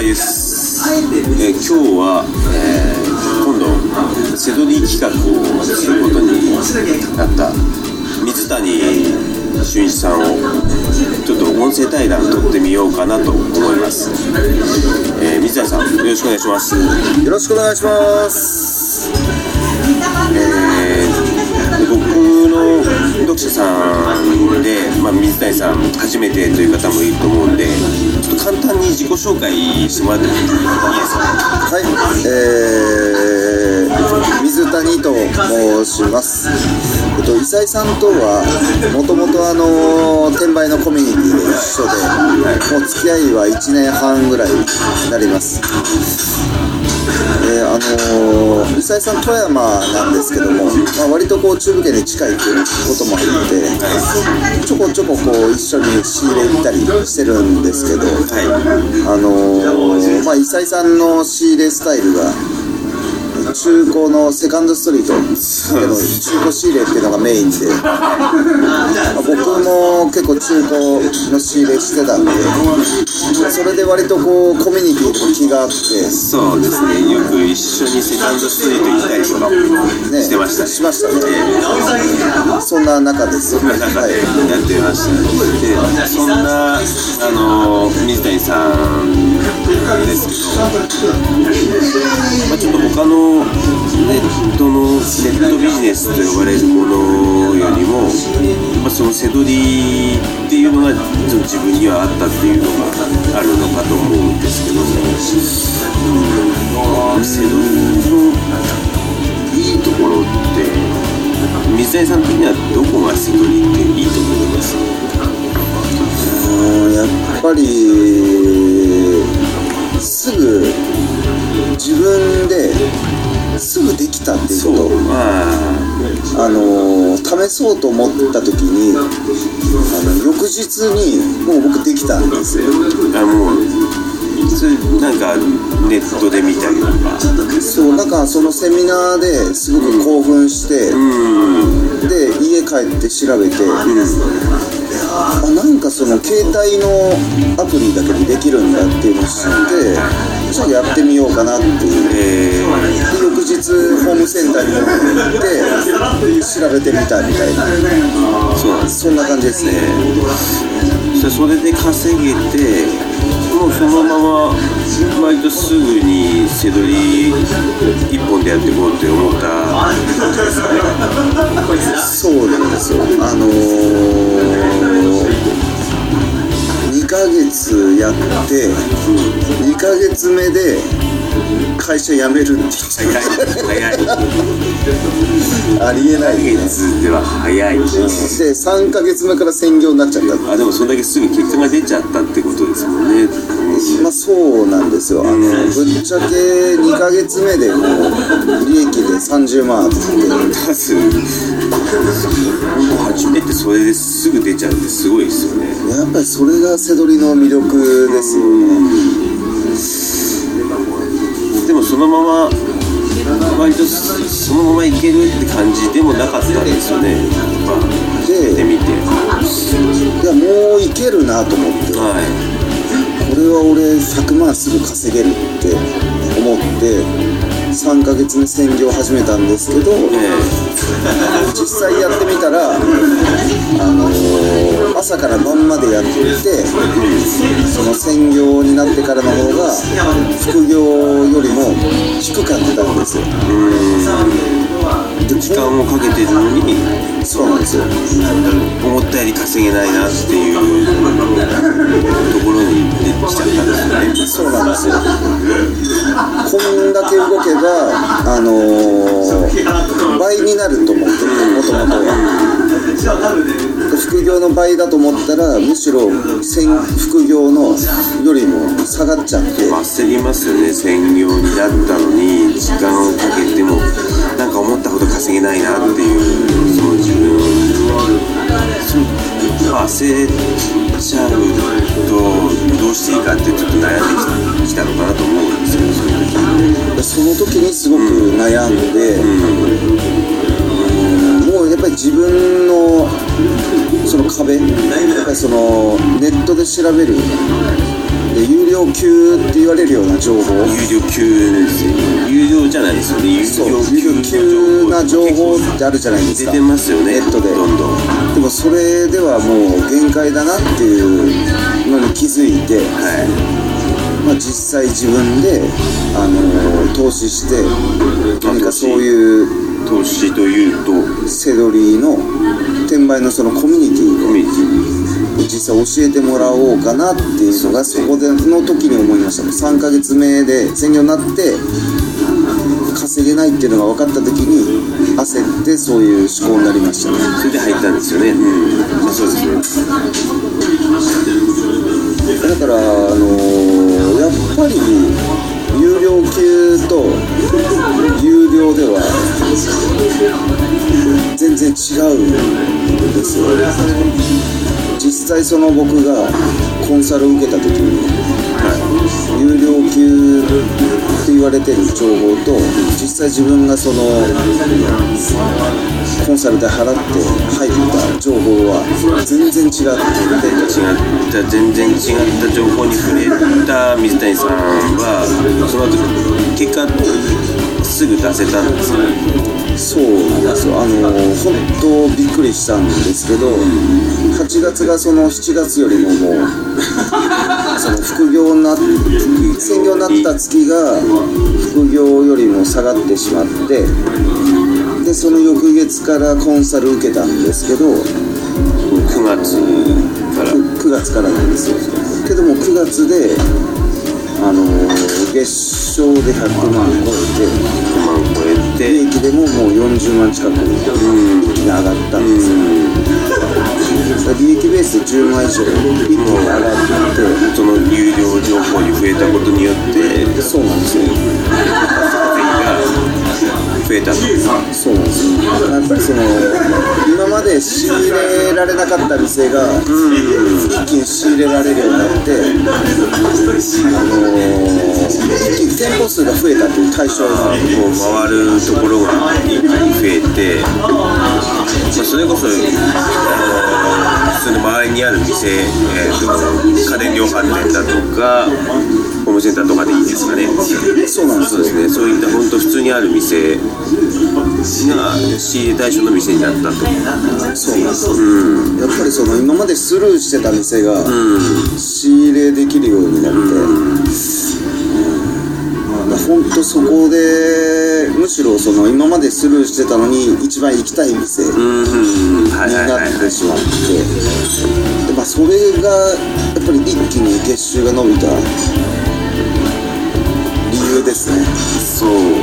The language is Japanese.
井です。今日は、今度セドリ企画をすることになった水谷俊一さんをちょっと音声対談取ってみようかなと思います。水谷さん、よろしくお願いします。 よろしくお願いします。 僕の読者さんで、水谷さん初めてという方もいると思うんで、ちょっと簡単に自己紹介してもらってもいいですか？ はい、水谷と申します。伊佐井さんとはもともと転売のコミュニティで一緒で、もう付き合いは1年半ぐらいになります。伊佐井さん富山なんですけども、割と中部圏に近いということもあってちょこちょこ一緒に仕入れ行ったりしてるんですけど、伊佐井さんの仕入れスタイルが中古のセカンドストリートでの中古仕入れっていうのがメインで、僕も結構中古の仕入れしてたんで、それで割とコミュニティでも気があって、 そうですね、よく一緒にセカンドストリート行ったりとかもしてましたね。 しましたね。そんな中です。 そんな中でやってました。で、そんな水谷さんですけど、ちょっと他のネットビジネスと呼ばれるものよりも、そのセドリっていうのが自分にはあったっていうのがあるのかと思うんですけど、セドリのいいところって水谷さん的にはどこがセドリっていいと思います？ やっぱりすぐ自分ですぐできたっていうこと、試そうと思った時に翌日にもう僕できたんですよ。 もうそれなんかネットで見たりとか、 そうなんかそのセミナーですごく興奮して、で家帰って調べて、なんかその携帯のアプリだけでできるんだっていうのを知って、ちょっとやってみようかなっていう、で翌日ホームセンターに行って調べてみたみたいな、そんな感じですね。 それで稼げて、もうそのまま割とすぐにセドリ一本でやっていこうって思ったんですかね。 そうなんですよ。2ヶ月やって、2ヶ月目で会社辞めるって言って早いありえないね。 2ヶ月では早い。で 3ヶ月目から専業になっちゃった。 でもそれだけすぐ結果が出ちゃったってことですもんね。 そうなんですよ。ぶっちゃけ2ヶ月目でもう利益で30万あって、 初めてそれですぐ出ちゃうってすごいですよね。 やっぱりそれがセドリの魅力ですよね。 でもそのまま割とそのままいけるって感じでもなかったんですよね。やってみて、 いやもういけるなと思って、これは俺100万すぐ稼げるって思って3ヶ月目専業始めたんですけど、実際やってみたら朝から晩までやって、その専業になってからの方が副業よりも低く感じたんですよ。 時間をかけてるのに、 そうなんですよ。 思ったより稼げないなっていうところに出てきちゃったんですよね。 そうなんですよ。こんだけ動けば倍になると思ってて、もともとは副業の倍だと思ったら、むしろ副業のよりも下がっちゃって、 焦りますよね。専業になったのに時間をかけてもなんか思ったほど稼げないなっていう、その自分焦っちゃうとどうしていいかってちょっと悩んできたのかなと思うんですけど、 その時にすごく悩んで、もうやっぱり自分のその壁、やっぱりそのネットで調べるで有料級って言われるような情報、 有料級ですよ。有料じゃないですよね。 有料級な情報ってあるじゃないですか。 出てますよね、 ネットで。 どんどん。 でもそれではもう限界だなっていうのに気づいて、まあ、実際自分で、投資して何かそういう投資というとセドリの転売のそのコミュニティで実際教えてもらおうかなっていうのがそこでの時に思いました。3ヶ月目で専業になって稼げないっていうのが分かった時に焦ってそういう思考になりましたね。 それで入ったんですよね。そうですね。 だからやっぱり有料級と有料では全然違うんですよ。実際その僕がコンサルを受けた時に、有料級って言われてる情報と実際自分がそのコンサルで払って入った情報は全然違って全然違った情報に触れた水谷さんはその後結果すぐ出せたんですよ。 そうなんですよ。本当びっくりしたんですけど、8月がその7月よりももうその副業になって専業になった月が副業よりも下がってしまって、でその翌月からコンサル受けたんですけど、 9 月からなんですよ。けども9月で月賞で100万超えて利益でももう40万近くに一気に上がったんですよ。利益ベースで10万以上一気に上がってその有料情報に増えたことによってそうなんですよ。 増えた。 そうなんですよ。やっぱりその今まで仕入れられなかった店が一気に仕入れられるようになって一気に店舗数が増えたという対象が回るところが一気に増えて、それこそ普通の周りにある店、家電量販店だとかホームセンターとかでいいですかね。 そうなんですよ。 そうですね。そういった本当普通にある店が仕入れ対象の店になったと。 そうなんですよ。やっぱりその今までスルーしてた店が仕入れできるようになって、本当そこでむしろその今までスルーしてたのに一番行きたい店になってしまって、でそれがやっぱり一気に月収が伸びた理由ですね。 そう